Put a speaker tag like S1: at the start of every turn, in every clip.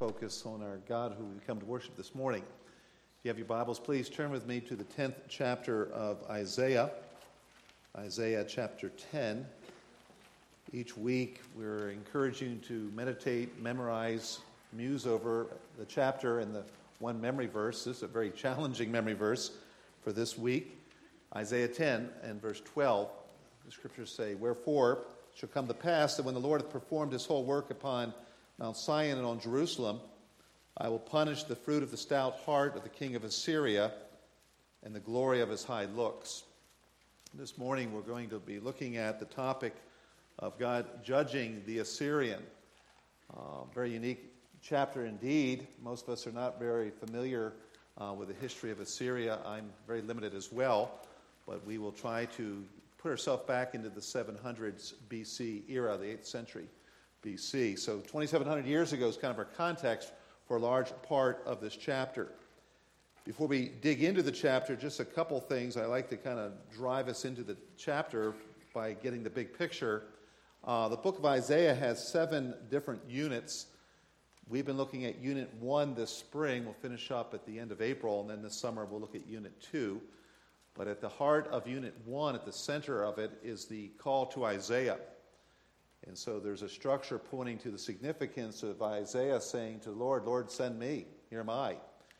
S1: focus on our God who we come to worship this morning. If you have your Bibles, please turn with me to the 10th chapter of Isaiah, Isaiah chapter 10. Each week we're encouraging to meditate, memorize, muse over the chapter and the one memory verse. This is a very challenging memory verse for this week. Isaiah 10 and verse 12, the scriptures say, "Wherefore it shall come to pass that when the Lord hath performed his whole work upon Mount Sion and on Jerusalem, I will punish the fruit of the stout heart of the king of Assyria and the glory of his high looks." This morning we're going to be looking at the topic of God judging the Assyrian. Very unique chapter indeed. Most of us are not very familiar with the history of Assyria. I'm very limited as well, but we will try to put ourselves back into the 700s BC era, the 8th century BC. So 2,700 years ago is kind of our context for a large part of this chapter. Before we dig into the chapter, just a couple things. I like to kind of drive us into the chapter by getting the big picture. The book of Isaiah has 7 different units. We've been looking at Unit 1 this spring. We'll finish up at the end of April, and then this summer we'll look at Unit 2. But at the heart of Unit 1, at the center of it, is the call to Isaiah. And so there's a structure pointing to the significance of Isaiah saying to the Lord, "Lord, send me. Here am I."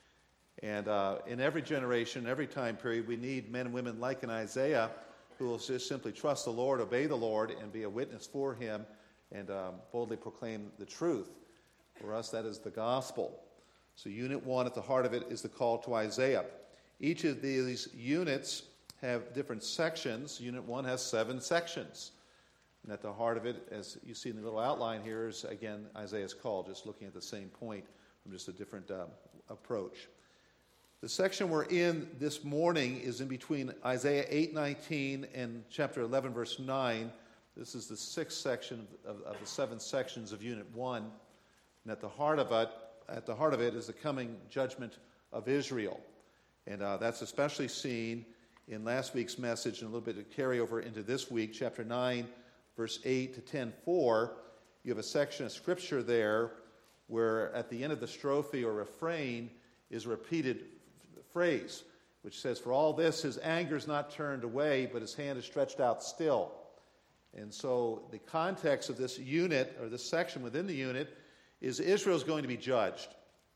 S1: And in every generation, every time period, we need men and women like an Isaiah who will just simply trust the Lord, obey the Lord, and be a witness for him and boldly proclaim the truth. For us, that is the gospel. So Unit 1, at the heart of it, is the call to Isaiah. Each of these units have different sections. Unit 1 has 7 sections. And at the heart of it, as you see in the little outline here, is, again, Isaiah's call, just looking at the same point from just a different approach. The section we're in this morning is in between Isaiah 8:19 and chapter 11, verse 9. This is the 6th section of the 7 sections of Unit 1. And at the heart of it is the coming judgment of Israel. And that's especially seen in last week's message and a little bit of carryover into this week, chapter 9, verse 8 to 10:4. You have a section of scripture there where at the end of the strophe or refrain is a repeated phrase, which says, "For all this, his anger is not turned away, but his hand is stretched out still." And so the context of this unit, or this section within the unit, is Israel is going to be judged.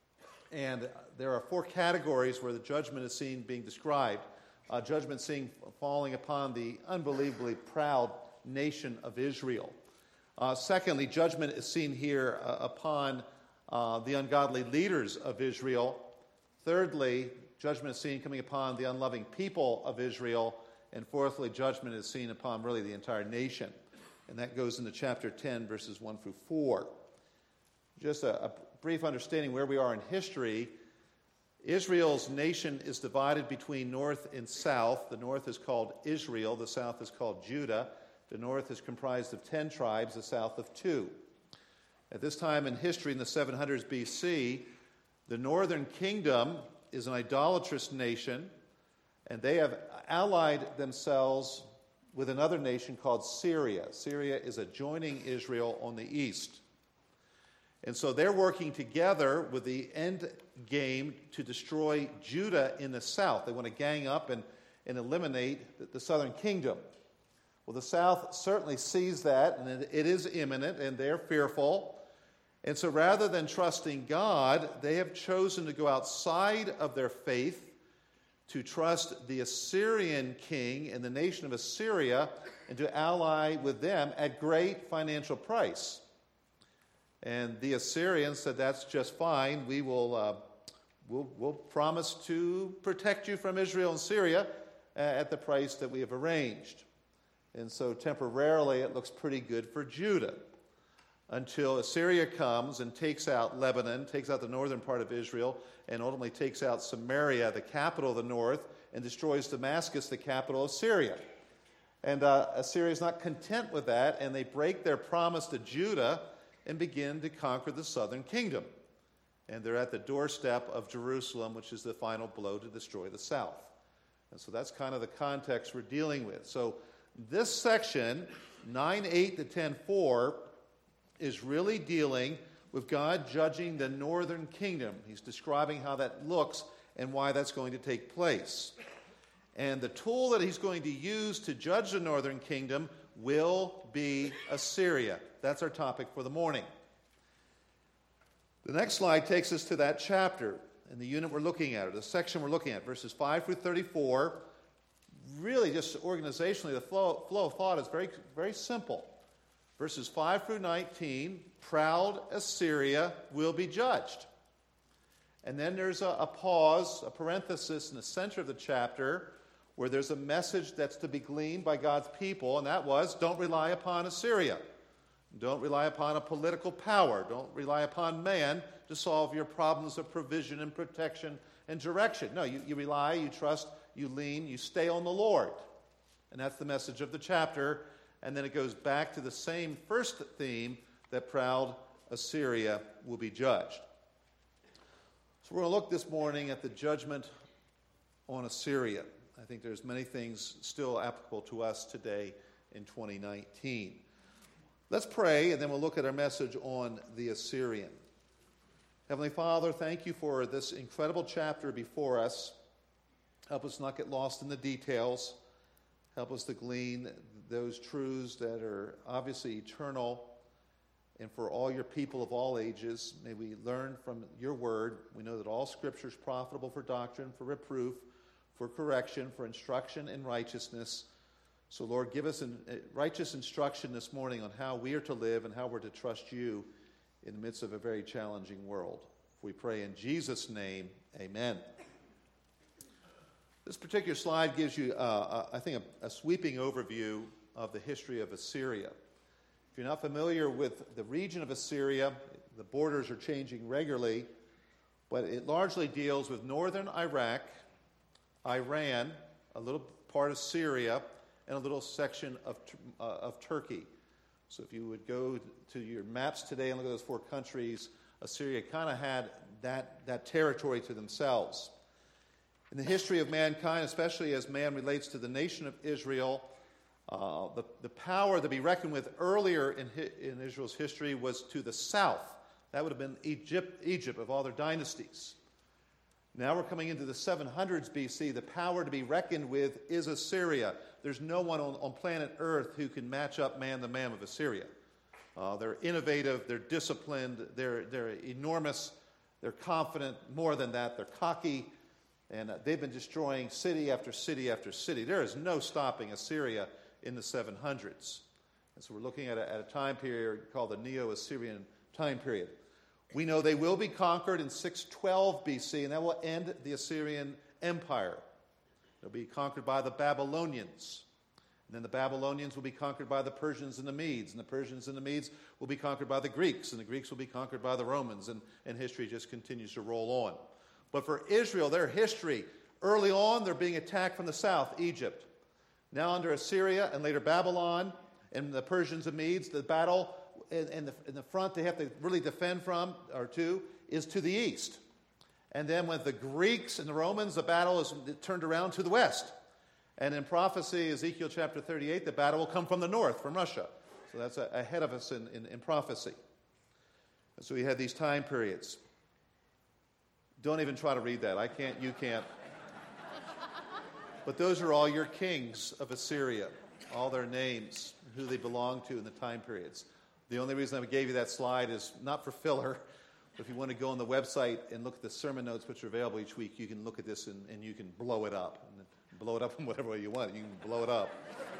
S1: And there are 4 categories where the judgment is seen being described. Judgment seen falling upon the unbelievably proud nation of Israel. Secondly, judgment is seen here upon the ungodly leaders of Israel. Thirdly, judgment is seen coming upon the unloving people of Israel. And fourthly, judgment is seen upon really the entire nation. And that goes into chapter 10, verses 1 through 4. Just a brief understanding where we are in history. Israel's nation is divided between north and south. The north is called Israel. The south is called Judah. The north is comprised of 10 tribes, the south of 2. At this time in history, in the 700s BC, the northern kingdom is an idolatrous nation, and they have allied themselves with another nation called Syria. Syria is adjoining Israel on the east. And so they're working together with the end game to destroy Judah in the south. They want to gang up and eliminate the southern kingdom. Well, the south certainly sees that, and it is imminent, and they're fearful. And so rather than trusting God, they have chosen to go outside of their faith to trust the Assyrian king and the nation of Assyria and to ally with them at great financial price. And the Assyrians said, "That's just fine. We'll promise to protect you from Israel and Syria at the price that we have arranged." And so temporarily it looks pretty good for Judah until Assyria comes and takes out Lebanon, takes out the northern part of Israel, and ultimately takes out Samaria, the capital of the north, and destroys Damascus, the capital of Syria. And Assyria is not content with that, and they break their promise to Judah and begin to conquer the southern kingdom. And they're at the doorstep of Jerusalem, which is the final blow to destroy the south. And so that's kind of the context we're dealing with. So this section, 9:8 to 10:4, is really dealing with God judging the northern kingdom. He's describing how that looks and why that's going to take place. And the tool that he's going to use to judge the northern kingdom will be Assyria. That's our topic for the morning. The next slide takes us to that chapter and the unit we're looking at, or the section we're looking at, verses 5 through 34. Really, just organizationally, the flow of thought is very, very simple. Verses 5 through 19, proud Assyria will be judged. And then there's a pause, a parenthesis in the center of the chapter where there's a message that's to be gleaned by God's people, and that was, don't rely upon Assyria. Don't rely upon a political power. Don't rely upon man to solve your problems of provision and protection and direction. No, you rely, you trust, you lean, you stay on the Lord. And that's the message of the chapter. And then it goes back to the same first theme, that proud Assyria will be judged. So we're going to look this morning at the judgment on Assyria. I think there's many things still applicable to us today in 2019. Let's pray, and then we'll look at our message on the Assyrian. Heavenly Father, thank you for this incredible chapter before us. Help us not get lost in the details. Help us to glean those truths that are obviously eternal. And for all your people of all ages, may we learn from your word. We know that all Scripture is profitable for doctrine, for reproof, for correction, for instruction in righteousness. So, Lord, give us righteous instruction this morning on how we are to live and how we're to trust you in the midst of a very challenging world. We pray in Jesus' name, amen. This particular slide gives you, I think, a sweeping overview of the history of Assyria. If you're not familiar with the region of Assyria, the borders are changing regularly, but it largely deals with northern Iraq, Iran, a little part of Syria, and a little section of Turkey. So if you would go to your maps today and look at those four countries, Assyria kind of had that territory to themselves. In the history of mankind, especially as man relates to the nation of Israel, the power to be reckoned with earlier in Israel's history was to the south. That would have been Egypt of all their dynasties. Now we're coming into the 700s BC. The power to be reckoned with is Assyria. There's no one on planet Earth who can match up man the man with Assyria. They're innovative, they're disciplined, they're enormous, they're confident. More than that, they're cocky, and they've been destroying city after city after city. There is no stopping Assyria in the 700s. And so we're looking at a time period called the Neo-Assyrian time period. We know they will be conquered in 612 BC, and that will end the Assyrian Empire. They'll be conquered by the Babylonians. And then the Babylonians will be conquered by the Persians and the Medes. And the Persians and the Medes will be conquered by the Greeks. And the Greeks will be conquered by the Romans. And history just continues to roll on. But for Israel, their history, early on, they're being attacked from the south, Egypt. Now under Assyria and later Babylon and the Persians and Medes, the battle in the front they have to really defend from, or to, is to the east. And then with the Greeks and the Romans, the battle is turned around to the west. And in prophecy, Ezekiel chapter 38, the battle will come from the north, from Russia. So that's ahead of us in prophecy. And so we had these time periods. Don't even try to read that. I can't, you can't. But those are all your kings of Assyria, all their names, who they belong to in the time periods. The only reason I gave you that slide is not for filler. But if you want to go on the website and look at the sermon notes which are available each week, you can look at this and you can blow it up. And blow it up in whatever way you want. You can blow it up.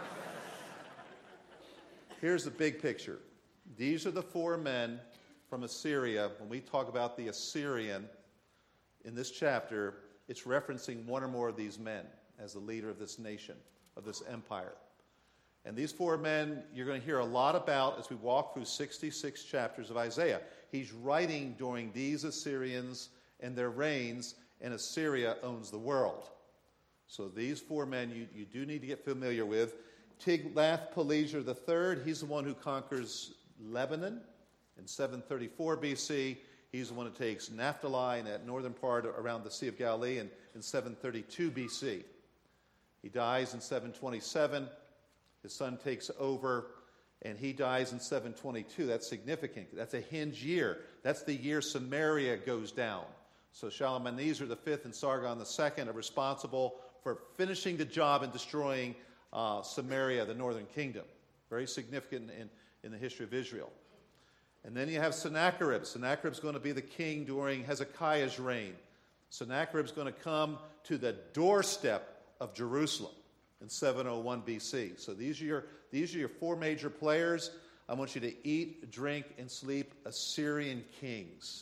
S1: Here's the big picture. These are the four men from Assyria. When we talk about the Assyrian in this chapter, it's referencing one or more of these men as the leader of this nation, of this empire. And these four men you're going to hear a lot about as we walk through 66 chapters of Isaiah. He's writing during these Assyrians and their reigns, and Assyria owns the world. So these four men you do need to get familiar with. Tiglath-Pileser III, he's the one who conquers Lebanon in 734 BC. He's the one who takes Naphtali in that northern part around the Sea of Galilee in 732 BC. He dies in 727. His son takes over, And he dies in 722. That's significant. That's a hinge year. That's the year Samaria goes down. So Shalmaneser V and Sargon II are responsible for finishing the job and destroying Samaria, the northern kingdom. Very significant in the history of Israel. And then you have Sennacherib. Sennacherib's going to be the king during Hezekiah's reign. Sennacherib's going to come to the doorstep of Jerusalem in 701 BC. So these are your four major players. I want you to eat, drink, and sleep Assyrian kings.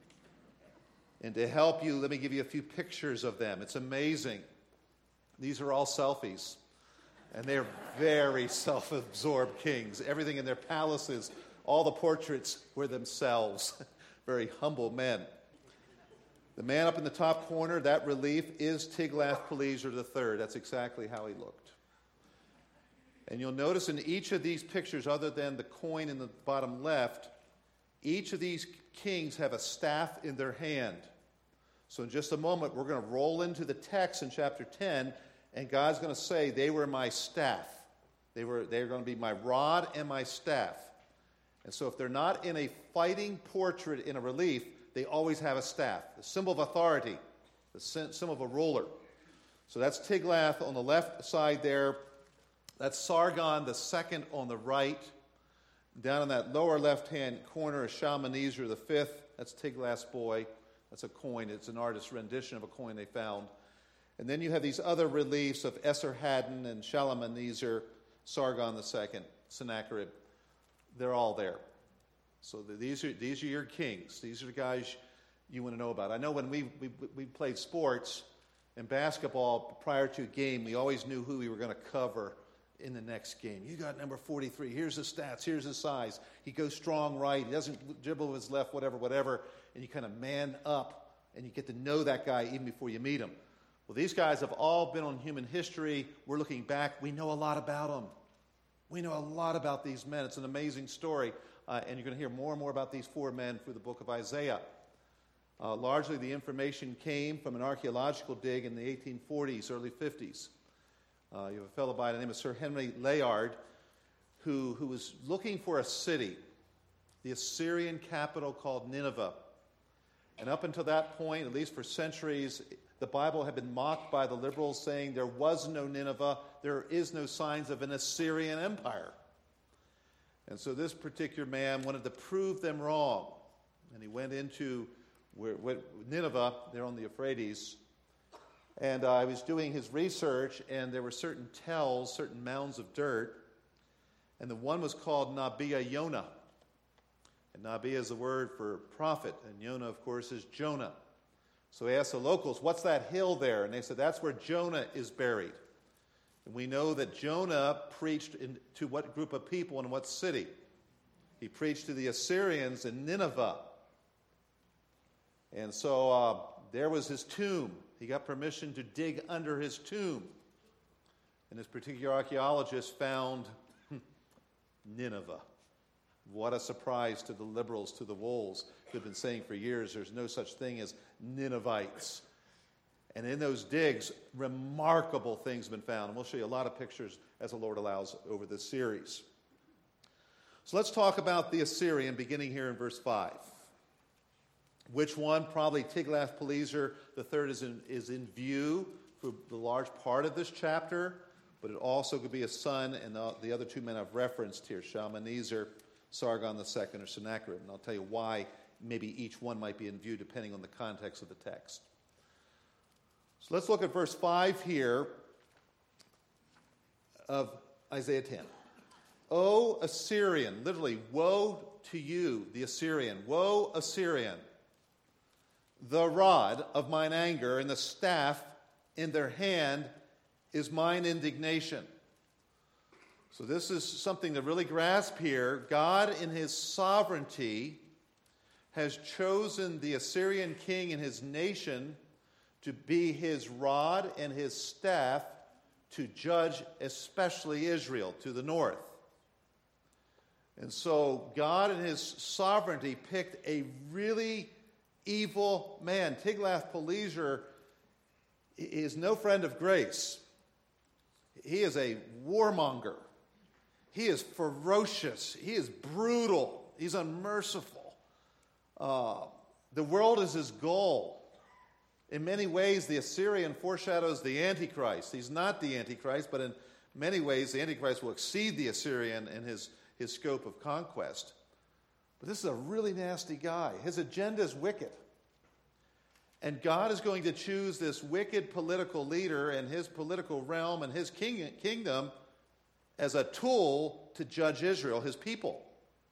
S1: And to help you, let me give you a few pictures of them. It's amazing. These are all selfies. And they're very self-absorbed kings. Everything in their palaces, all the portraits were themselves. Very humble men. The man up in the top corner, that relief, is Tiglath-Pileser III. That's exactly how he looked. And you'll notice in each of these pictures, other than the coin in the bottom left, each of these kings have a staff in their hand. So in just a moment, we're going to roll into the text in chapter 10, and God's going to say, they were my staff. They're going to be my rod and my staff. And so if they're not in a fighting portrait in a relief, they always have a staff, the symbol of authority, the symbol of a ruler. So that's Tiglath on the left side there. That's Sargon II on the right. Down in that lower left-hand corner is Shalmaneser V. That's Tiglath's boy. That's a coin. It's an artist's rendition of a coin they found. And then you have these other reliefs of Esarhaddon and Shalmaneser, Sargon II, Sennacherib. They're all there. So these are your kings. These are the guys you want to know about. I know when we played sports and basketball prior to a game, we always knew who we were going to cover in the next game. You got number 43. Here's the stats. Here's the size. He goes strong right. He doesn't dribble with his left, whatever. And you kind of man up, and you get to know that guy even before you meet him. Well, these guys have all been on human history. We're looking back. We know a lot about them. We know a lot about these men. It's an amazing story. And you're going to hear more and more about these four men through the book of Isaiah. Largely, the information came from an archaeological dig in the 1840s, early 50s. You have a fellow by the name of Sir Henry Layard who was looking for a city, the Assyrian capital called Nineveh. And up until that point, at least for centuries, the Bible had been mocked by the liberals, saying there was no Nineveh, there is no signs of an Assyrian empire. And so this particular man wanted to prove them wrong. And he went into Nineveh, there on the Euphrates, and I was doing his research, and there were certain tells, certain mounds of dirt, and the one was called Nabia Yonah. And Nabia is the word for prophet, and Yonah, of course, is Jonah. So he asked the locals, what's that hill there? And they said, that's where Jonah is buried. And we know that Jonah preached to what group of people and what city? He preached to the Assyrians in Nineveh. And so there was his tomb. He got permission to dig under his tomb. And this particular archaeologist found Nineveh. What a surprise to the liberals, to the wolves, who have been saying for years there's no such thing as Ninevites. And in those digs, remarkable things have been found. And we'll show you a lot of pictures as the Lord allows over this series. So let's talk about the Assyrian, beginning here in verse 5. Which one? Probably Tiglath-Pileser III is in view for the large part of this chapter, but it also could be a son, and the other two men I've referenced here, Shalmaneser, Sargon II, or Sennacherib. And I'll tell you why maybe each one might be in view depending on the context of the text. So let's look at verse 5 here of Isaiah 10. O Assyrian, literally, woe to you, the Assyrian. Woe, Assyrian. The rod of mine anger and the staff in their hand is mine indignation. So this is something to really grasp here. God in his sovereignty has chosen the Assyrian king and his nation to be his rod and his staff to judge especially Israel to the north. And so God in his sovereignty picked a really evil man. Tiglath-Pileser is no friend of grace. He is a warmonger. He is ferocious. He is brutal. He's unmerciful. The world is his goal. In many ways, the Assyrian foreshadows the Antichrist. He's not the Antichrist, but in many ways, the Antichrist will exceed the Assyrian in his scope of conquest. But this is a really nasty guy. His agenda is wicked. And God is going to choose this wicked political leader and his political realm and his kingdom as a tool to judge Israel, his people.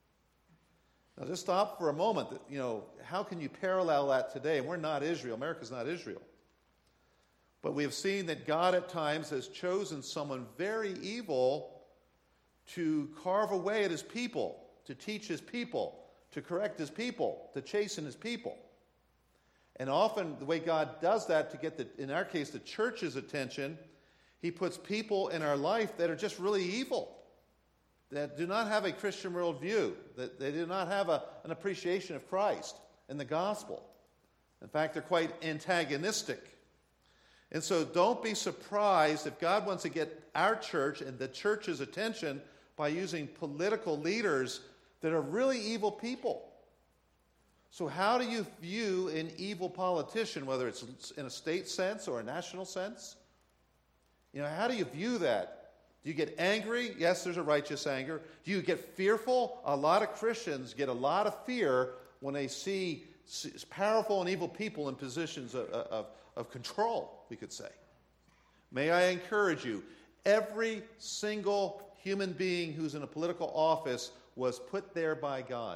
S1: Now just stop for a moment. How can you parallel that today? We're not Israel. America's not Israel. But we have seen that God at times has chosen someone very evil to carve away at his people, to teach his people, to correct his people, to chasten his people. And often the way God does that to get, in our case, the church's attention, he puts people in our life that are just really evil, that do not have a Christian worldview, that they do not have an appreciation of Christ and the gospel. In fact, they're quite antagonistic. And so don't be surprised if God wants to get our church and the church's attention by using political leaders that are really evil people. So how do you view an evil politician, whether it's in a state sense or a national sense? How do you view that? Do you get angry? Yes, there's a righteous anger. Do you get fearful? A lot of Christians get a lot of fear when they see powerful and evil people in positions of control, we could say. May I encourage you, every single human being who's in a political office was put there by God.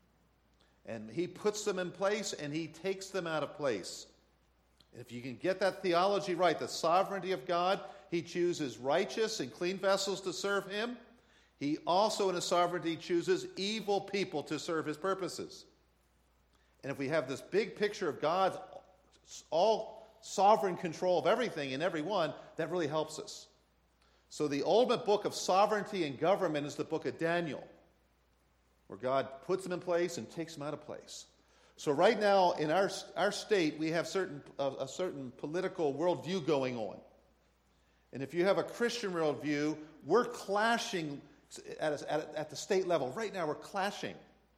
S1: And he puts them in place and he takes them out of place. If you can get that theology right, the sovereignty of God, he chooses righteous and clean vessels to serve him. He also in his sovereignty chooses evil people to serve his purposes. And if we have this big picture of God's all sovereign control of everything and everyone, that really helps us. So the ultimate book of sovereignty and government is the book of Daniel, where God puts them in place and takes them out of place. So right now in our state, we have a certain political worldview going on. And if you have a Christian worldview, we're clashing at the state level. Right now we're clashing.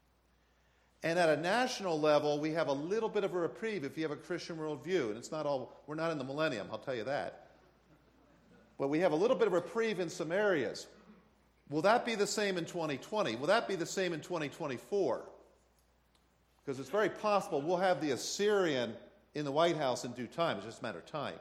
S1: And at a national level, we have a little bit of a reprieve if you have a Christian worldview. And we're not in the millennium, I'll tell you that. But we have a little bit of reprieve in some areas. Will that be the same in 2020? Will that be the same in 2024? Because it's very possible we'll have the Assyrian in the White House in due time. It's just a matter of time.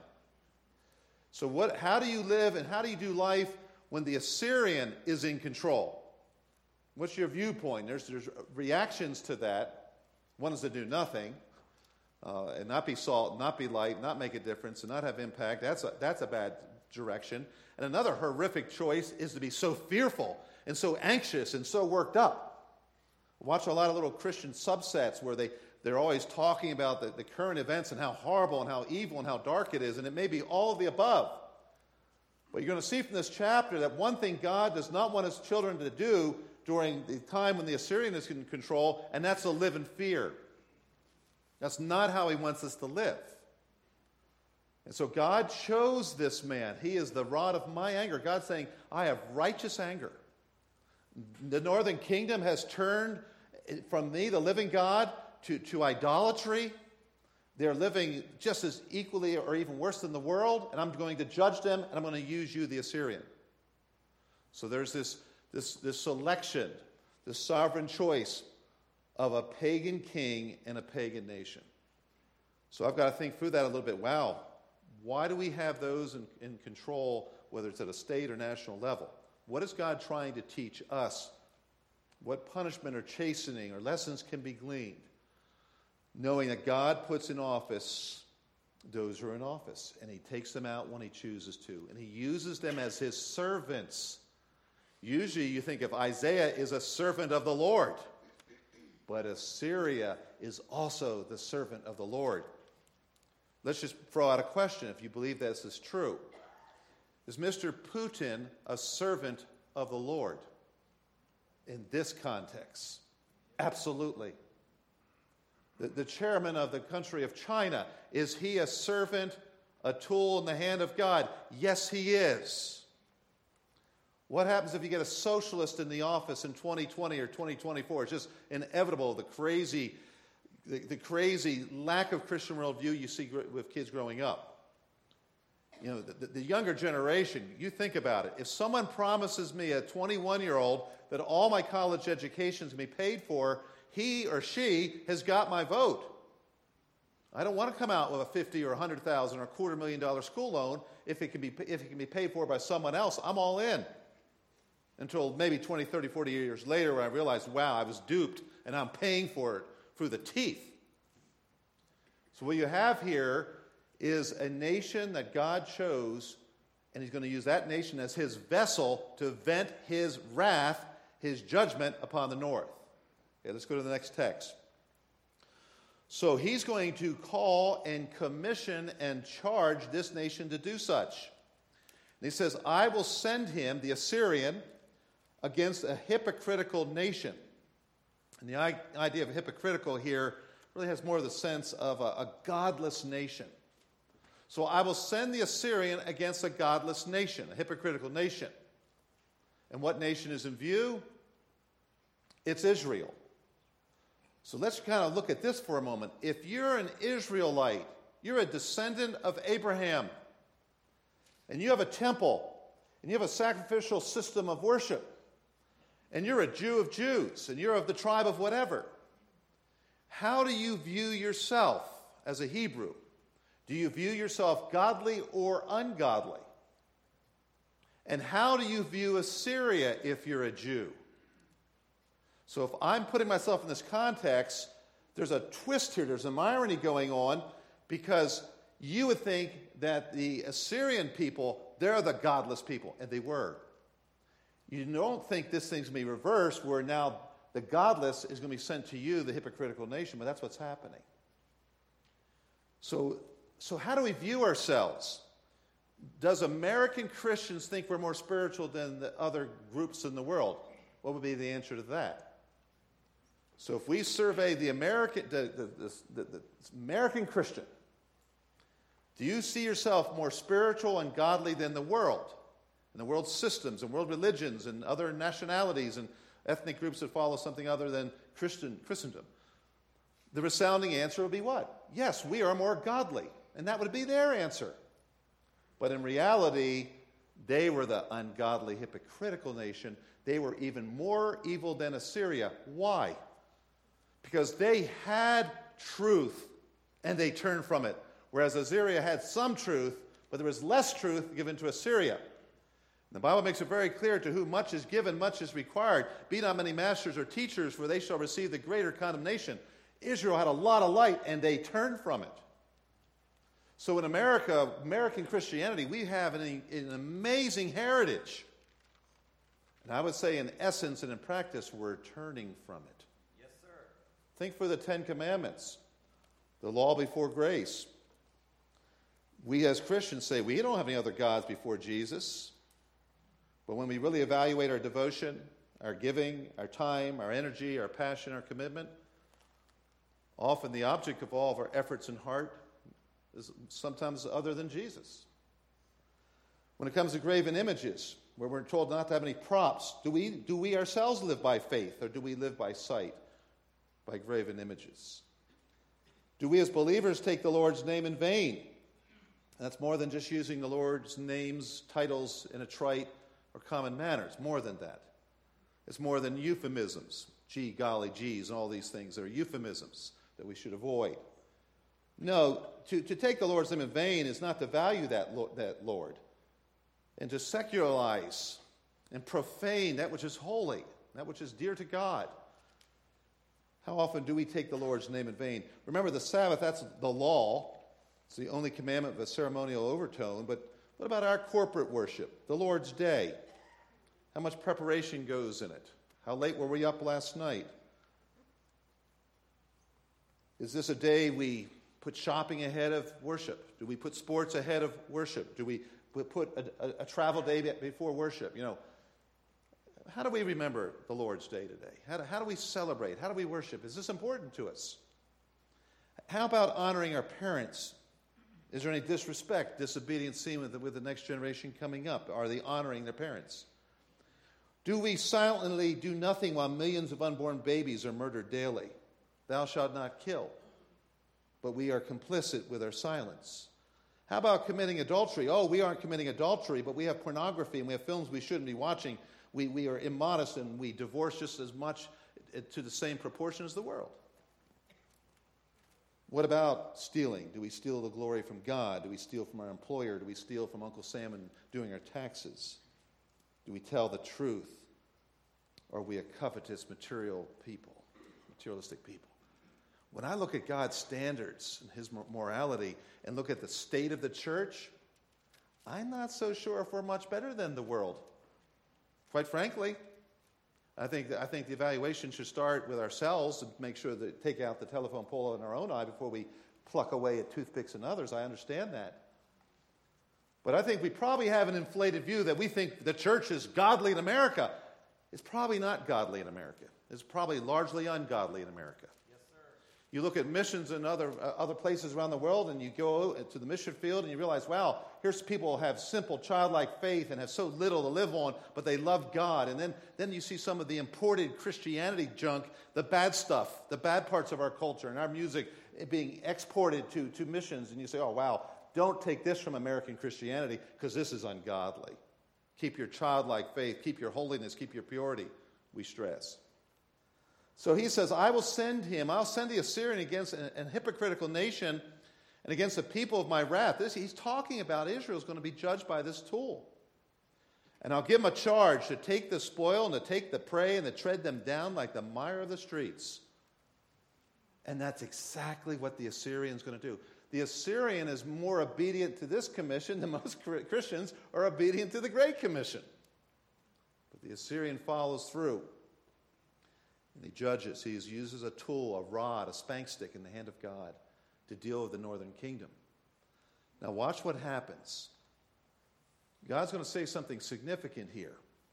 S1: So how do you live and how do you do life when the Assyrian is in control? What's your viewpoint? There's reactions to that. One is to do nothing and not be salt, not be light, not make a difference, and not have impact. That's a bad direction. And another horrific choice is to be so fearful and so anxious and so worked up. Watch a lot of little Christian subsets where they're always talking about the current events and how horrible and how evil and how dark it is, and it may be all of the above. But you're going to see from this chapter that one thing God does not want his children to do during the time when the Assyrian is in control, and that's to live in fear. That's not how he wants us to live. And so God chose this man. He is the rod of my anger. God's saying, I have righteous anger. The northern kingdom has turned from me, the living God, to idolatry. They're living just as equally or even worse than the world, and I'm going to judge them, and I'm going to use you, the Assyrian. So there's this selection, this sovereign choice of a pagan king and a pagan nation. So I've got to think through that a little bit. Wow, why do we have those in control, whether it's at a state or national level? What is God trying to teach us? What punishment or chastening or lessons can be gleaned? Knowing that God puts in office those who are in office, and he takes them out when he chooses to, and he uses them as his servants. Usually you think of Isaiah as a servant of the Lord, but Assyria is also the servant of the Lord. Let's just throw out a question if you believe this is true. Is Mr. Putin a servant of the Lord in this context? Absolutely. The chairman of the country of China, is he a servant, a tool in the hand of God? Yes, he is. What happens if you get a socialist in the office in 2020 or 2024? It's just inevitable, the crazy lack of Christian worldview you see with kids growing up. You know, the younger generation, you think about it. If someone promises me, a 21-year-old, that all my college education is going to be paid for, he or she has got my vote. I don't want to come out with a $50,000 or $100,000 or $250,000 school loan if it can be paid for by someone else. I'm all in. Until maybe 20, 30, 40 years later when I realized, wow, I was duped and I'm paying for it through the teeth. So what you have here is a nation that God chose, and he's going to use that nation as his vessel to vent his wrath, his judgment upon the north. Okay, let's go to the next text. So he's going to call and commission and charge this nation to do such. And he says, I will send him, the Assyrian, against a hypocritical nation. And the idea of hypocritical here really has more of the sense of a godless nation. So I will send the Assyrian against a godless nation, a hypocritical nation. And what nation is in view? It's Israel. So let's kind of look at this for a moment. If you're an Israelite, you're a descendant of Abraham, and you have a temple, and you have a sacrificial system of worship, and you're a Jew of Jews, and you're of the tribe of whatever, how do you view yourself as a Hebrew? Do you view yourself godly or ungodly? And how do you view Assyria if you're a Jew? So if I'm putting myself in this context, there's a twist here, there's some irony going on, because you would think that the Assyrian people, they're the godless people, and they were. You don't think this thing's going to be reversed, where now the godless is going to be sent to you, the hypocritical nation, but that's what's happening. So how do we view ourselves? Does American Christians think we're more spiritual than the other groups in the world? What would be the answer to that? So if we survey the American Christian, do you see yourself more spiritual and godly than the world? And the world's systems and world religions and other nationalities and ethnic groups that follow something other than Christendom? The resounding answer would be what? Yes, we are more godly. And that would be their answer. But in reality, they were the ungodly, hypocritical nation. They were even more evil than Assyria. Why? Because they had truth, and they turned from it. Whereas Assyria had some truth, but there was less truth given to Assyria. The Bible makes it very clear, to whom much is given, much is required. Be not many masters or teachers, for they shall receive the greater condemnation. Israel had a lot of light, and they turned from it. So in America, American Christianity, we have an amazing heritage. And I would say in essence and in practice, we're turning from it.
S2: Yes, sir.
S1: Think for the Ten Commandments, the law before grace. We as Christians say we don't have any other gods before Jesus. But when we really evaluate our devotion, our giving, our time, our energy, our passion, our commitment, often the object of all of our efforts and heart is sometimes other than Jesus. When it comes to graven images, where we're told not to have any props, do we ourselves live by faith, or do we live by sight, by graven images? Do we as believers take the Lord's name in vain? And that's more than just using the Lord's names, titles in a trite or common manner. It's more than that. It's more than euphemisms. Gee, golly, geez, and all these things that are euphemisms that we should avoid. No, to take the Lord's name in vain is not to value that Lord, and to secularize and profane that which is holy, that which is dear to God. How often do we take the Lord's name in vain? Remember, the Sabbath, that's the law. It's the only commandment with a ceremonial overtone. But what about our corporate worship, the Lord's Day? How much preparation goes in it? How late were we up last night? Is this a day we put shopping ahead of worship? Do we put sports ahead of worship? Do we put a travel day before worship? You know, how do we remember the Lord's Day today? How do we celebrate? How do we worship? Is this important to us? How about honoring our parents? Is there any disrespect, disobedience seen with the next generation coming up? Are they honoring their parents? Do we silently do nothing while millions of unborn babies are murdered daily? Thou shalt not kill. But we are complicit with our silence. How about committing adultery? Oh, we aren't committing adultery, but we have pornography and we have films we shouldn't be watching. We are immodest and we divorce just as much to the same proportion as the world. What about stealing? Do we steal the glory from God? Do we steal from our employer? Do we steal from Uncle Sam in doing our taxes? Do we tell the truth? Or are we a covetous materialistic people? When I look at God's standards and his morality and look at the state of the church, I'm not so sure if we're much better than the world. Quite frankly, I think the evaluation should start with ourselves and make sure that take out the telephone pole in our own eye before we pluck away at toothpicks in others. I understand that. But I think we probably have an inflated view that we think the church is godly in America. It's probably not godly in America. It's probably largely ungodly in America.
S2: Yes, sir.
S1: You look at missions in other places around the world, and you go to the mission field, and you realize, wow, here's people who have simple, childlike faith and have so little to live on, but they love God. And then you see some of the imported Christianity junk, the bad stuff, the bad parts of our culture and our music being exported to missions, and you say, oh, wow, don't take this from American Christianity because this is ungodly. Keep your childlike faith, keep your holiness, keep your purity, we stress. So he says, I'll send the Assyrian against an hypocritical nation and against the people of my wrath. He's talking about Israel's going to be judged by this tool. And I'll give him a charge to take the spoil and to take the prey and to tread them down like the mire of the streets. And that's exactly what the Assyrian's going to do. The Assyrian is more obedient to this commission than most Christians are obedient to the Great Commission. But the Assyrian follows through. And he judges. He uses a tool, a rod, a spank stick in the hand of God to deal with the northern kingdom. Now watch what happens. God's going to say something significant here.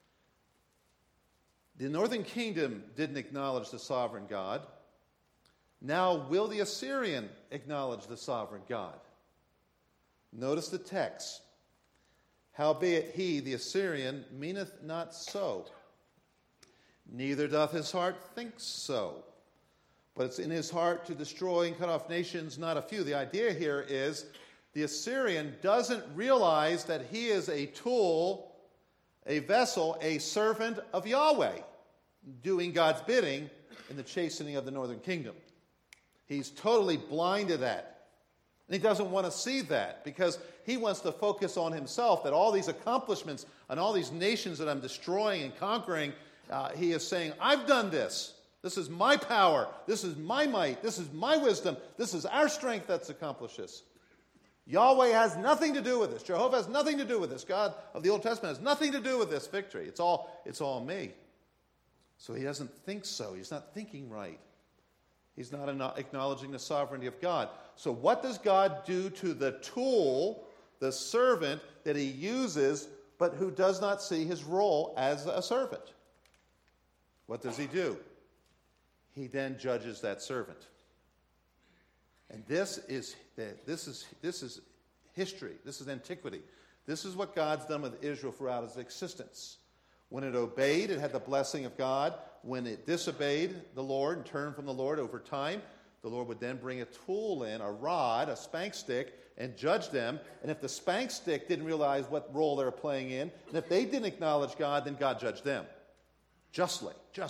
S1: The northern kingdom didn't acknowledge the sovereign God. Now will the Assyrian acknowledge the sovereign God? Notice the text. Howbeit he, the Assyrian, meaneth not so. Neither doth his heart think so. But it's in his heart to destroy and cut off nations, not a few. The idea here is the Assyrian doesn't realize that he is a tool, a vessel, a servant of Yahweh, doing God's bidding in the chastening of the northern kingdom. He's totally blind to that. And he doesn't want to see that because he wants to focus on himself, that all these accomplishments and all these nations that I'm destroying and conquering, he is saying, I've done this. This is my power. This is my might. This is my wisdom. This is our strength that's accomplished this. Yahweh has nothing to do with this. Jehovah has nothing to do with this. God of the Old Testament has nothing to do with this victory. It's all me. So he doesn't think so. He's not thinking right. He's not acknowledging the sovereignty of God. So what does God do to the tool, the servant that he uses, but who does not see his role as a servant? What does he do? He then judges that servant. And this is history. This is antiquity. This is what God's done with Israel throughout its existence. When it obeyed, it had the blessing of God. When it disobeyed the Lord and turned from the Lord over time, the Lord would then bring a tool in, a rod, a spank stick, and judge them. And if the spank stick didn't realize what role they were playing in, and if they didn't acknowledge God, then God judged them. Justly.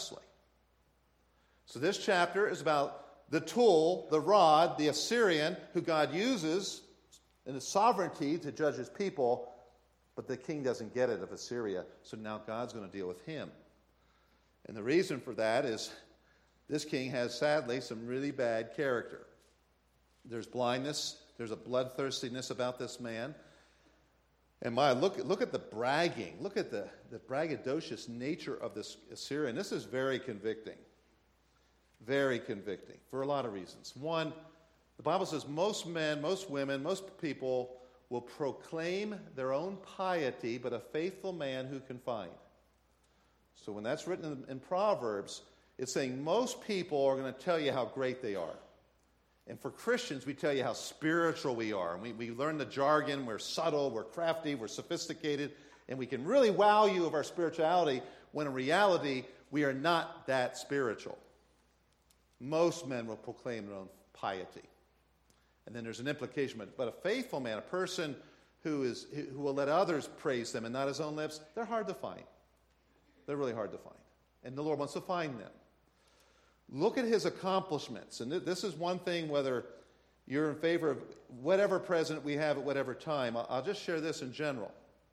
S1: So this chapter is about the tool, the rod, the Assyrian, who God uses in his sovereignty to judge his people, but the king doesn't get it of Assyria, so now God's going to deal with him. And the reason for that is this king has, sadly, some really bad character. There's blindness, there's a bloodthirstiness about this man. And look at the bragging. Look at the braggadocious nature of this Assyrian. This is very convicting. Very convicting for a lot of reasons. One, the Bible says most men, most women, most people will proclaim their own piety, but a faithful man who can find. So when that's written in Proverbs, it's saying most people are going to tell you how great they are. And for Christians, we tell you how spiritual we are. And we learn the jargon. We're subtle, we're crafty, we're sophisticated, and we can really wow you of our spirituality when in reality, we are not that spiritual. Most men will proclaim their own piety. And then there's an implication, but a faithful man, a person who will let others praise them and not his own lips, they're hard to find. They're really hard to find. And the Lord wants to find them. Look at his accomplishments. And this is one thing, whether you're in favor of whatever president we have at whatever time. I'll just share this in general.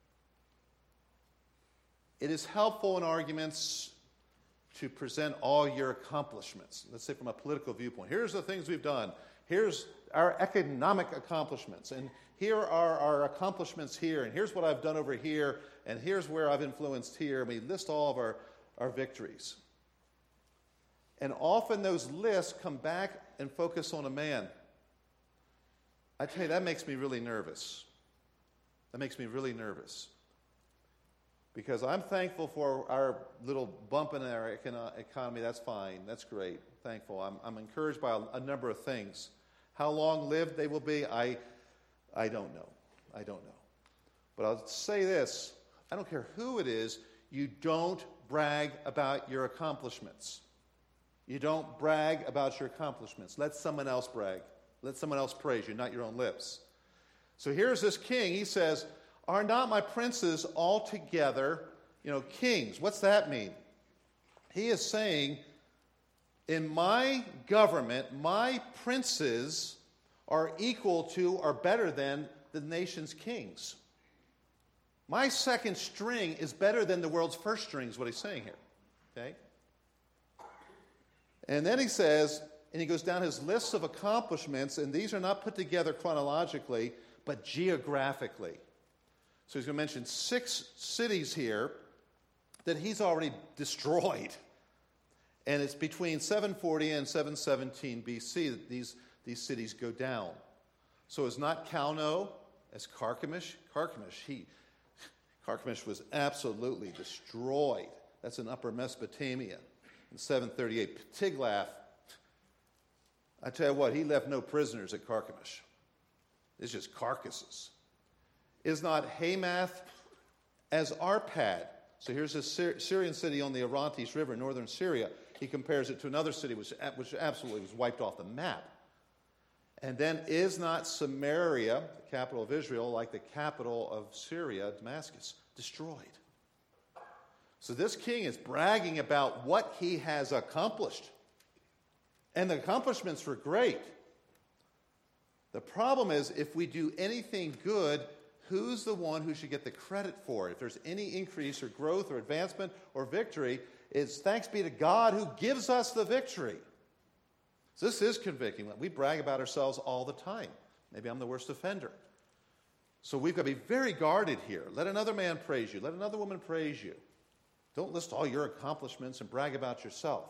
S1: It is helpful in arguments to present all your accomplishments. Let's say from a political viewpoint. Here's the things we've done. Here's our economic accomplishments. And here are our accomplishments here. And here's what I've done over here. And here's where I've influenced here. And we list all of our victories. And often those lists come back and focus on a man. I tell you, that makes me really nervous. That makes me really nervous. Because I'm thankful for our little bump in our economy. That's fine. That's great. Thankful. I'm encouraged by a number of things. How long-lived they will be, I don't know. I don't know. But I'll say this. I don't care who it is. You don't brag about your accomplishments. You don't brag about your accomplishments. Let someone else brag. Let someone else praise you, not your own lips. So here's this king. He says, are not my princes altogether, kings? What's that mean? He is saying, in my government, my princes are equal to or better than the nation's kings. My second string is better than the world's first string, is what he's saying here. Okay? And then he says, and he goes down his lists of accomplishments, and these are not put together chronologically, but geographically. So he's going to mention 6 cities here that he's already destroyed. And it's between 740 and 717 BC that these cities go down. So it's not Calno, as Carchemish. Carchemish was absolutely destroyed. That's in Upper Mesopotamia. In 738, Tiglath, I tell you what, he left no prisoners at Carchemish. It's just carcasses. Is not Hamath as Arpad. So here's a Syrian city on the Orontes River in northern Syria. He compares it to another city which absolutely was wiped off the map. And then is not Samaria, the capital of Israel, like the capital of Syria, Damascus, destroyed. So this king is bragging about what he has accomplished. And the accomplishments were great. The problem is, if we do anything good, who's the one who should get the credit for it? If there's any increase or growth or advancement or victory, it's thanks be to God who gives us the victory. So this is convicting. We brag about ourselves all the time. Maybe I'm the worst offender. So we've got to be very guarded here. Let another man praise you. Let another woman praise you. Don't list all your accomplishments and brag about yourself.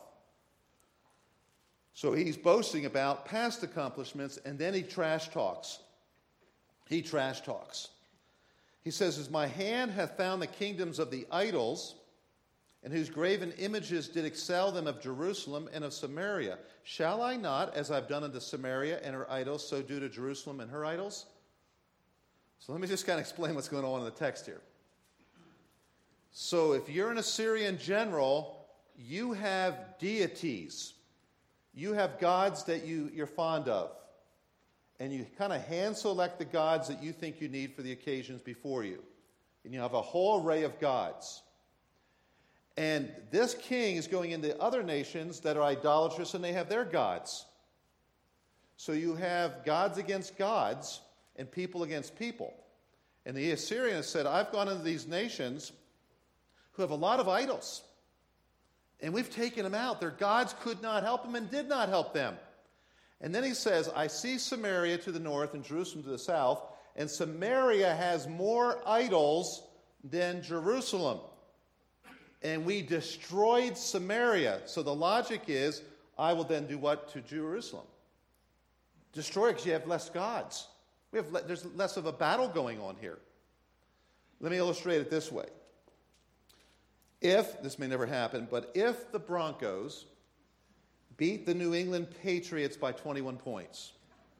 S1: So he's boasting about past accomplishments, and then he trash talks. He says, as my hand hath found the kingdoms of the idols, and whose graven images did excel them of Jerusalem and of Samaria, shall I not, as I've done unto Samaria and her idols, so do to Jerusalem and her idols? So let me just kind of explain what's going on in the text here. So if you're an Assyrian general, you have deities. You have gods that you're fond of. And you kind of hand select the gods that you think you need for the occasions before you. And you have a whole array of gods. And this king is going into other nations that are idolatrous and they have their gods. So you have gods against gods and people against people. And the Assyrians said, I've gone into these nations who have a lot of idols. And we've taken them out. Their gods could not help them and did not help them. And then he says, I see Samaria to the north and Jerusalem to the south, and Samaria has more idols than Jerusalem. And we destroyed Samaria. So the logic is, I will then do what to Jerusalem? Destroy it because you have less gods. There's less of a battle going on here. Let me illustrate it this way. This may never happen, but if the Broncos beat the New England Patriots by 21 points,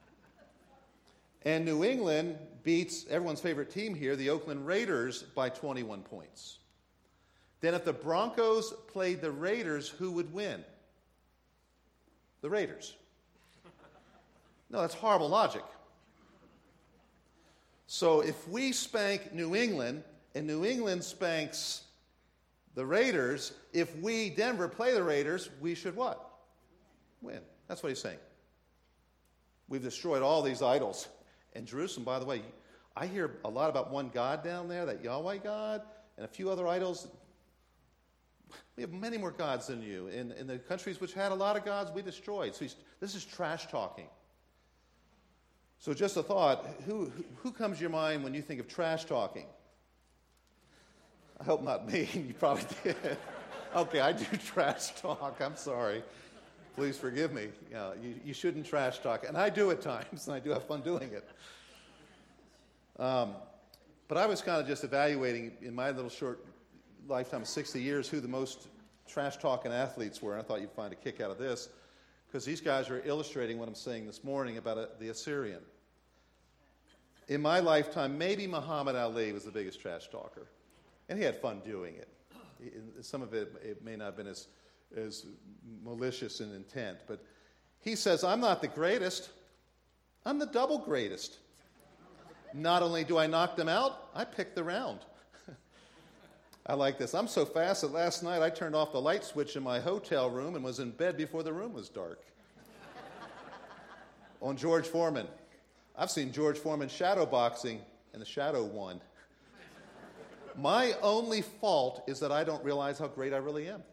S1: and New England beats everyone's favorite team here, the Oakland Raiders, by 21 points, then if the Broncos played the Raiders, who would win? The Raiders. No, that's horrible logic. So if we spank New England and New England spanks the Raiders, if we, Denver, play the Raiders, we should what? Win. That's what he's saying. We've destroyed all these idols. And Jerusalem, by the way, I hear a lot about one God down there, that Yahweh God, and a few other idols. We have many more gods than you. In the countries which had a lot of gods, we destroyed. So this is trash talking. So just a thought, who comes to your mind when you think of trash talking? I hope not me. You probably did. Okay, I do trash talk. I'm sorry. Please forgive me. You shouldn't trash talk. And I do at times, and I do have fun doing it. But I was kind of just evaluating in my little short lifetime of 60 years who the most trash-talking athletes were, and I thought you'd find a kick out of this, because these guys are illustrating what I'm saying this morning about the Assyrian. In my lifetime, maybe Muhammad Ali was the biggest trash talker, and he had fun doing it. Some of it may not have been as malicious in intent, but he says, I'm not the greatest, I'm the double greatest. Not only do I knock them out, I pick the round. I like this. I'm so fast that last night I turned off the light switch in my hotel room and was in bed before the room was dark. On George Foreman. I've seen George Foreman shadow boxing, and the shadow won. My only fault is that I don't realize how great I really am.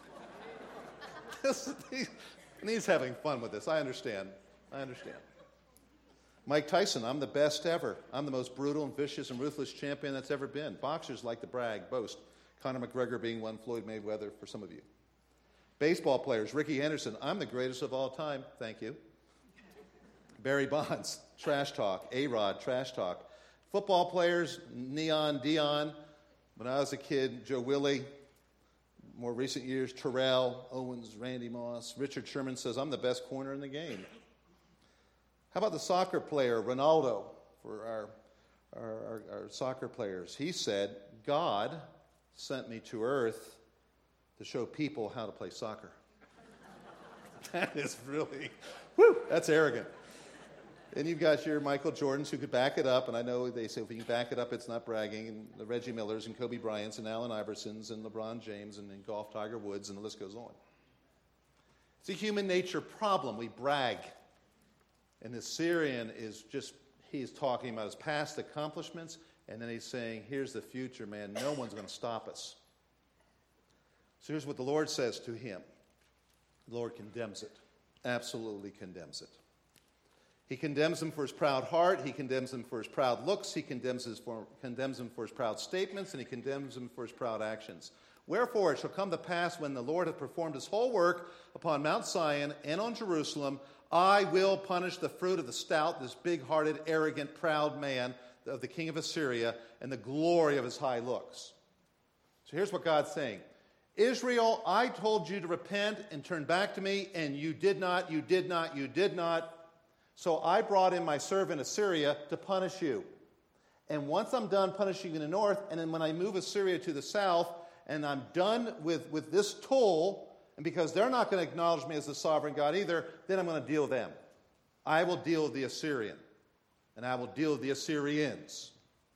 S1: And he's having fun with this. I understand. Mike Tyson, I'm the best ever. I'm the most brutal and vicious and ruthless champion that's ever been. Boxers like to brag, boast. Conor McGregor being one, Floyd Mayweather for some of you. Baseball players, Ricky Henderson, I'm the greatest of all time. Thank you. Barry Bonds, trash talk. A-Rod, trash talk. Football players, Neon Dion. When I was a kid, Joe Willie. More recent years, Terrell, Owens, Randy Moss. Richard Sherman says, I'm the best corner in the game. How about the soccer player, Ronaldo, for our soccer players? He said, God sent me to earth to show people how to play soccer. That is really, that's arrogant. And you've got your Michael Jordans who could back it up, and I know they say if you can back it up, it's not bragging, and the Reggie Millers and Kobe Bryants and Allen Iversons and LeBron James and in golf Tiger Woods, and the list goes on. It's a human nature problem. We brag. And the Syrian he's talking about his past accomplishments, and then he's saying, here's the future, man. No one's going to stop us. So here's what the Lord says to him. The Lord condemns it, absolutely condemns it. He condemns him for his proud heart. He condemns him for his proud looks. He condemns him for his proud statements, and he condemns him for his proud actions. Wherefore it shall come to pass when the Lord hath performed his whole work upon Mount Zion and on Jerusalem, I will punish the fruit of the stout, this big-hearted, arrogant, proud man of the king of Assyria, and the glory of his high looks. So here's what God's saying. Israel, I told you to repent and turn back to me, and you did not. So I brought in my servant Assyria to punish you. And once I'm done punishing you in the north, and then when I move Assyria to the south, and I'm done with this tool, and because they're not going to acknowledge me as the sovereign God either, then I'm going to deal with them. I will deal with the Assyrian, and I will deal with the Assyrians.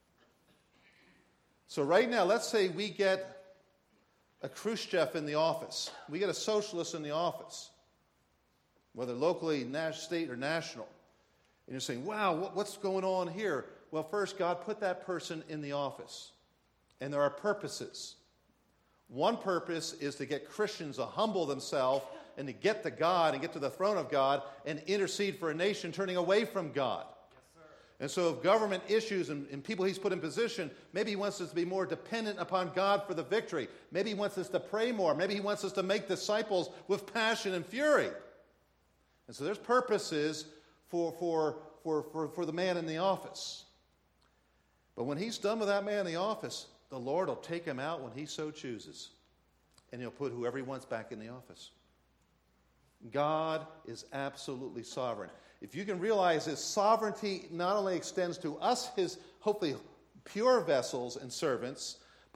S1: So right now, let's say we get a Khrushchev in the office. We get a socialist in the office, whether locally, state, or national. And you're saying, wow, what's going on here? Well, first, God put that person in the office, and there are purposes. One purpose is to get Christians to humble themselves and to get to God and get to the throne of God and intercede for a nation turning away from God. Yes, sir. And so if government issues and people he's put in position, maybe he wants us to be more dependent upon God for the victory. Maybe he wants us to pray more. Maybe he wants us to make disciples with passion and fury. And so there's purposes for the man in the office. But when he's done with that man in the office, the Lord will take him out when he so chooses. And he'll put whoever he wants back in the office. God is absolutely sovereign. If you can realize his sovereignty not only extends to us, his hopefully pure vessels and servants,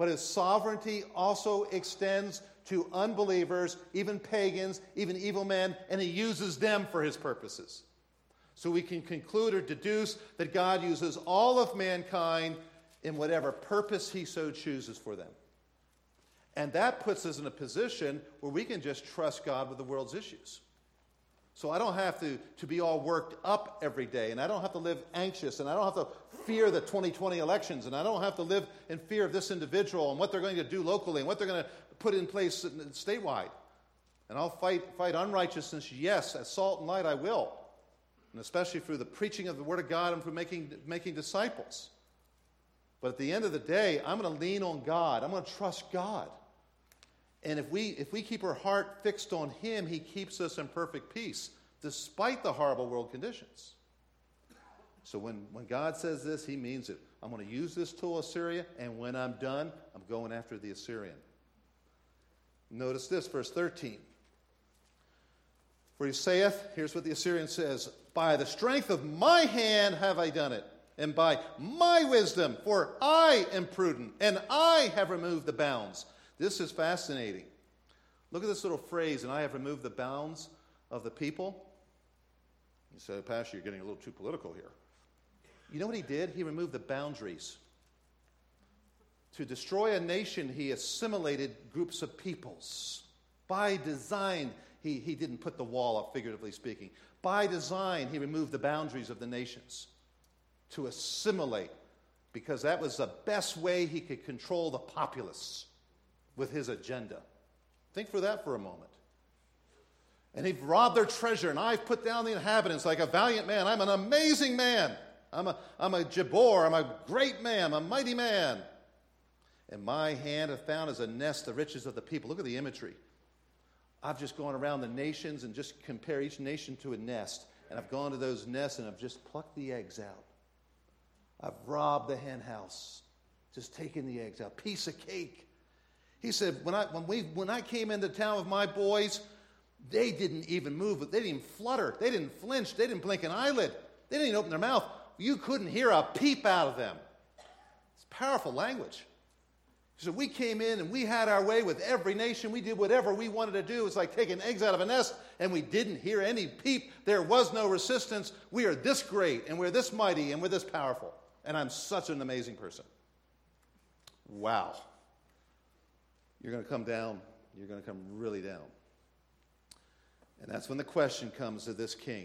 S1: but his sovereignty also extends to unbelievers, even pagans, even evil men, and he uses them for his purposes. So we can conclude or deduce that God uses all of mankind in whatever purpose he so chooses for them. And that puts us in a position where we can just trust God with the world's issues. So I don't have to be all worked up every day, and I don't have to live anxious, and I don't have to fear the 2020 elections, and I don't have to live in fear of this individual and what they're going to do locally and what they're going to put in place statewide. And I'll fight unrighteousness, yes, as salt and light I will, and especially through the preaching of the Word of God and through making disciples. But at the end of the day, I'm going to lean on God. I'm going to trust God. And if we keep our heart fixed on him, he keeps us in perfect peace, despite the horrible world conditions. So when God says this, he means it. I'm going to use this tool, Assyria, and when I'm done, I'm going after the Assyrian. Notice this, verse 13. For he saith, here's what the Assyrian says, by the strength of my hand have I done it, and by my wisdom, for I am prudent, and I have removed the bounds. This is fascinating. Look at this little phrase, and I have removed the bounds of the people. You say, Pastor, you're getting a little too political here. You know what he did? He removed the boundaries. To destroy a nation, he assimilated groups of peoples. By design, he didn't put the wall up, figuratively speaking. By design, he removed the boundaries of the nations to assimilate, because that was the best way he could control the populace with his agenda. Think for that for a moment. And he've robbed their treasure, and I've put down the inhabitants like a valiant man. I'm an amazing man. I'm a Jabor. I'm a great man. I'm a mighty man. And my hand hath found as a nest the riches of the people. Look at the imagery. I've just gone around the nations and just compare each nation to a nest. And I've gone to those nests and I've just plucked the eggs out. I've robbed the hen house, just taken the eggs out. Piece of cake. He said, when I came into town with my boys, they didn't even move. They didn't even flutter. They didn't flinch. They didn't blink an eyelid. They didn't even open their mouth. You couldn't hear a peep out of them. It's powerful language. He said, we came in and we had our way with every nation. We did whatever we wanted to do. It's like taking eggs out of a nest, and we didn't hear any peep. There was no resistance. We are this great, and we're this mighty, and we're this powerful. And I'm such an amazing person. Wow. You're going to come down. You're going to come really down. And that's when the question comes to this king.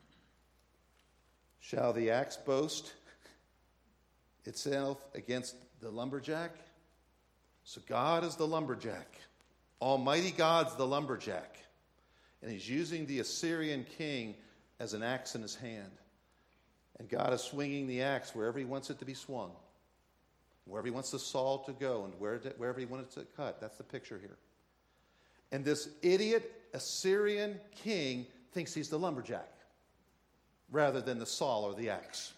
S1: Shall the axe boast itself against the lumberjack? So God is the lumberjack. Almighty God's the lumberjack. And he's using the Assyrian king as an axe in his hand. And God is swinging the axe wherever he wants it to be swung. Wherever he wants the saw to go and wherever he wants it to cut. That's the picture here. And this idiot Assyrian king thinks he's the lumberjack rather than the saw or the axe.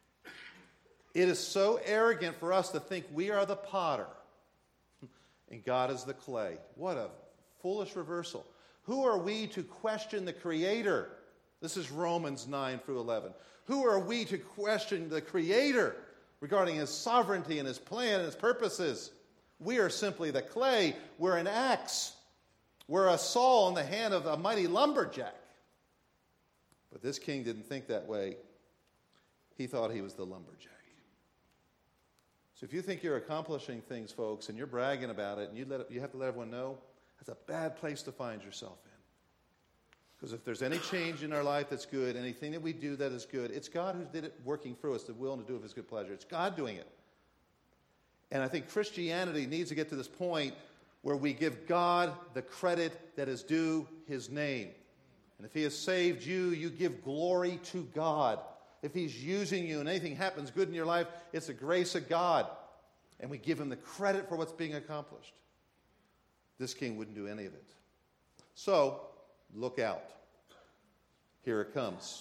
S1: It is so arrogant for us to think we are the potter and God is the clay. What a foolish reversal. Who are we to question the Creator? This is Romans 9 through 11. Who are we to question the Creator regarding his sovereignty and his plan and his purposes? We are simply the clay. We're an axe. We're a saw in the hand of a mighty lumberjack. But this king didn't think that way. He thought he was the lumberjack. So if you think you're accomplishing things, folks, and you're bragging about it, and you have to let everyone know, that's a bad place to find yourself in. Because if there's any change in our life that's good, anything that we do that is good, it's God who did it working through us, the will and to do of his good pleasure. It's God doing it. And I think Christianity needs to get to this point where we give God the credit that is due his name. And if he has saved you, you give glory to God. If he's using you and anything happens good in your life, it's the grace of God. And we give him the credit for what's being accomplished. This king wouldn't do any of it. So, look out. Here it comes.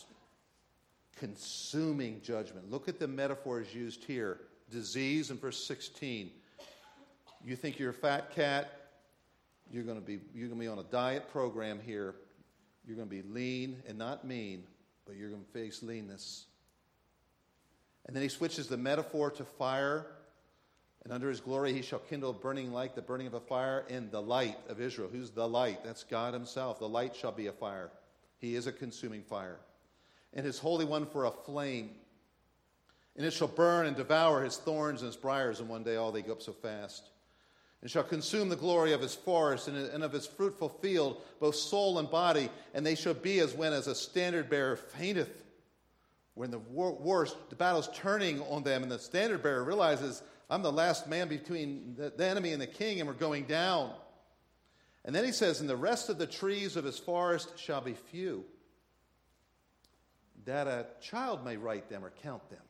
S1: Consuming judgment. Look at the metaphors used here. Disease in verse 16. You think you're a fat cat, you're going to be on a diet program here. You're going to be lean and not mean, but you're going to face leanness. And then he switches the metaphor to fire, And under his glory he shall kindle a burning light, the burning of a fire in the light of Israel. Who's the light? That's God himself. The light shall be a fire. He is a consuming fire. And his Holy One for a flame. And it shall burn and devour his thorns and his briars, and one day all they go up so fast. And shall consume the glory of his forest and of his fruitful field, both soul and body, and they shall be as when as a standard bearer fainteth. When the battle's turning on them, and the standard bearer realizes, I'm the last man between the enemy and the king, and we're going down. And then he says, and the rest of the trees of his forest shall be few, that a child may write them or count them.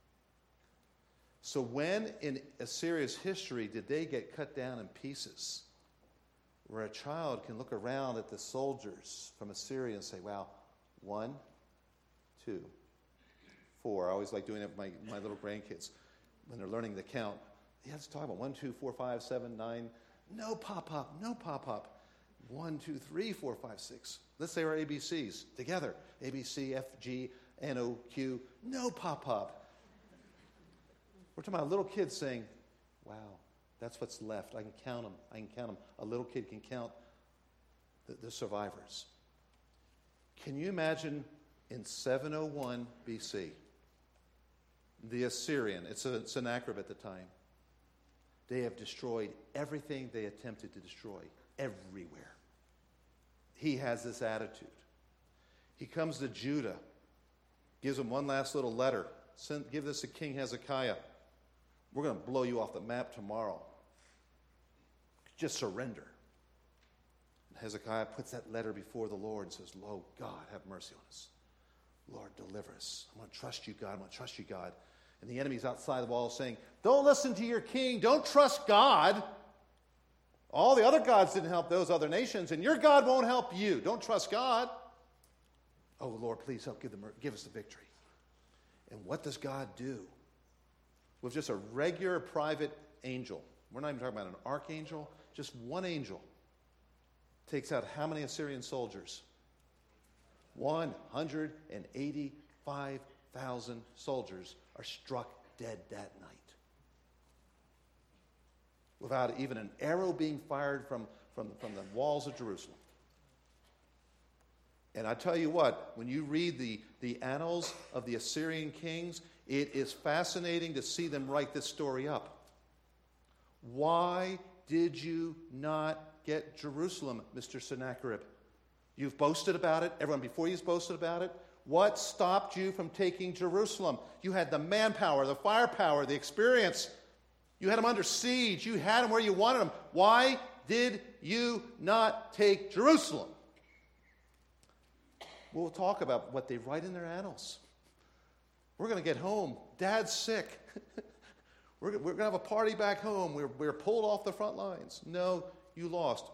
S1: So when in Assyria's history did they get cut down in pieces, where a child can look around at the soldiers from Assyria and say, wow, 1, 2, 4. I always like doing it with my little grandkids when they're learning the count. Yeah, let's talk about 1, 2, 4, 5, 7, 9. No pop-up, no pop-up. 1, 2, 3, 4, 5, 6. Let's say our ABCs together. A, B, C, F, G, N, O, Q. No pop-up. We're talking about a little kid saying, wow, that's what's left. I can count them. I can count them. A little kid can count the survivors. Can you imagine in 701 BC, the Assyrian, it's Sennacherib at the time, they have destroyed everything they attempted to destroy, everywhere. He has this attitude. He comes to Judah, gives them one last little letter. Give this to King Hezekiah. We're going to blow you off the map tomorrow. Just surrender. And Hezekiah puts that letter before the Lord and says, Lord God, have mercy on us. Lord, deliver us. I'm going to trust you, God. I'm going to trust you, God. And the enemy's outside the wall saying, don't listen to your king. Don't trust God. All the other gods didn't help those other nations, and your God won't help you. Don't trust God. Oh, Lord, please help give us the victory. And what does God do? With just a regular private angel, we're not even talking about an archangel, just one angel takes out how many Assyrian soldiers? 185,000 soldiers are struck dead that night. Without even an arrow being fired from the walls of Jerusalem. And I tell you what, when you read the annals of the Assyrian kings, it is fascinating to see them write this story up. Why did you not get Jerusalem, Mr. Sennacherib? You've boasted about it. Everyone before you's boasted about it. What stopped you from taking Jerusalem? You had the manpower, the firepower, the experience. You had them under siege. You had them where you wanted them. Why did you not take Jerusalem? We'll talk about what they write in their annals. We're going to get home. Dad's sick. We're going to have a party back home. We're pulled off the front lines. No, you lost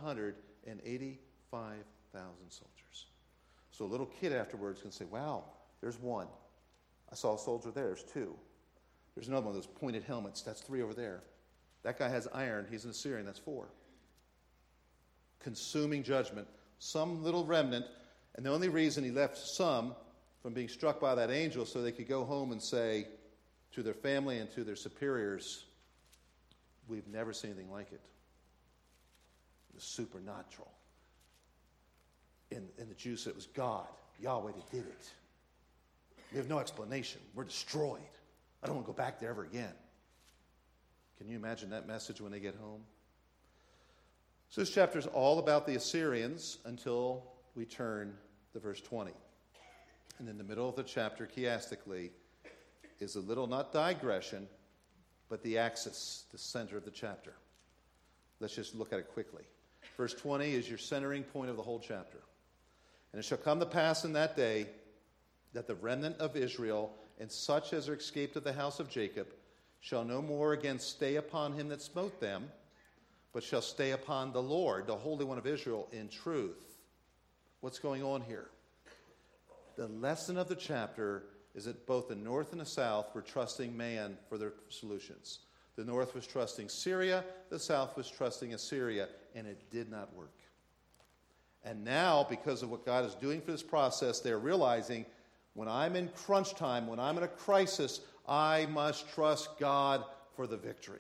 S1: 185,000 soldiers. So a little kid afterwards can say, wow, there's one. I saw a soldier there. There's two. There's another one with those pointed helmets. That's 3 over there. That guy has iron. He's an Assyrian. That's 4. Consuming judgment. Some little remnant. And the only reason he left some from being struck by that angel so they could go home and say to their family and to their superiors, we've never seen anything like it. It was supernatural. And the Jews said it was God, Yahweh, that did it. We have no explanation. We're destroyed. I don't want to go back there ever again. Can you imagine that message when they get home? So this chapter is all about the Assyrians until we turn to verse 20. And in the middle of the chapter, chiastically, is a little, not digression, but the axis, the center of the chapter. Let's just look at it quickly. Verse 20 is your centering point of the whole chapter. And it shall come to pass in that day that the remnant of Israel and such as are escaped of the house of Jacob shall no more again stay upon him that smote them, but shall stay upon the Lord, the Holy One of Israel, in truth. What's going on here? The lesson of the chapter is that both the north and the south were trusting man for their solutions. The north was trusting Syria, the south was trusting Assyria, and it did not work. And now, because of what God is doing for this process, they're realizing when I'm in crunch time, when I'm in a crisis, I must trust God for the victory.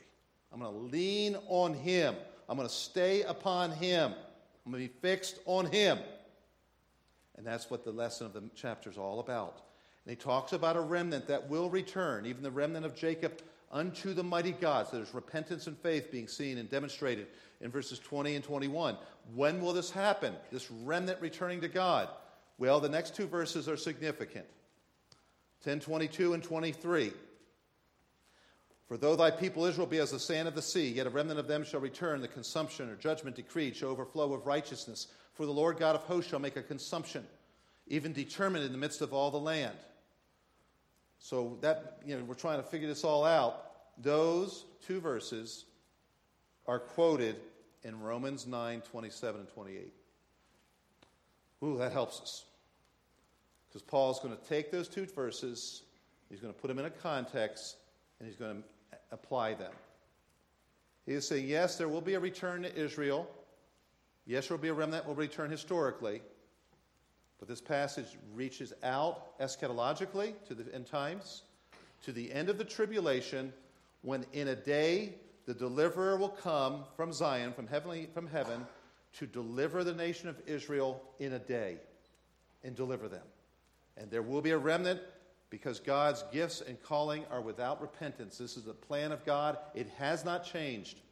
S1: I'm going to lean on him. I'm going to stay upon him. I'm going to be fixed on him. And that's what the lesson of the chapter is all about. And he talks about a remnant that will return, even the remnant of Jacob, unto the mighty God. So there's repentance and faith being seen and demonstrated in verses 20 and 21. When will this happen? This remnant returning to God? Well, the next two verses are significant. 10:22 and 23. For though thy people Israel be as the sand of the sea, yet a remnant of them shall return, the consumption or judgment decreed shall overflow of righteousness. For the Lord God of hosts shall make a consumption, even determined in the midst of all the land. So that, we're trying to figure this all out. Those two verses are quoted in Romans 9:27 and 28. Ooh, that helps us. Because Paul's going to take those two verses, he's going to put them in a context, and he's going to apply them. He is saying, yes, there will be a return to Israel. Yes, there will be a remnant that will return historically. But this passage reaches out eschatologically to the end times, to the end of the tribulation, when in a day the deliverer will come from Zion, from heaven, to deliver the nation of Israel in a day and deliver them. And there will be a remnant because God's gifts and calling are without repentance. This is the plan of God. It has not changed.